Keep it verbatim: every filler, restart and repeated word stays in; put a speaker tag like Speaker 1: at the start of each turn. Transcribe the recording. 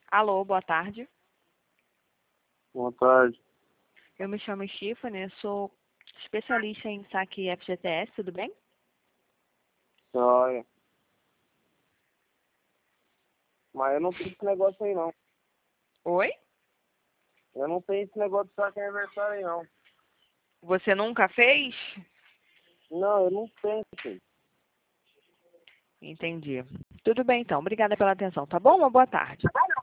Speaker 1: Alô, boa tarde.
Speaker 2: Boa tarde.
Speaker 1: Eu me chamo Stephanie, sou especialista em saque F G T S, tudo bem?
Speaker 2: Olha. Mas eu não tenho esse negócio aí, não.
Speaker 1: Oi?
Speaker 2: Eu não tenho esse negócio de saque aniversário aí, não.
Speaker 1: Você nunca fez?
Speaker 2: Não, eu não tenho, filho.
Speaker 1: Entendi. Tudo bem, então. Obrigada pela atenção, tá bom? Uma boa tarde.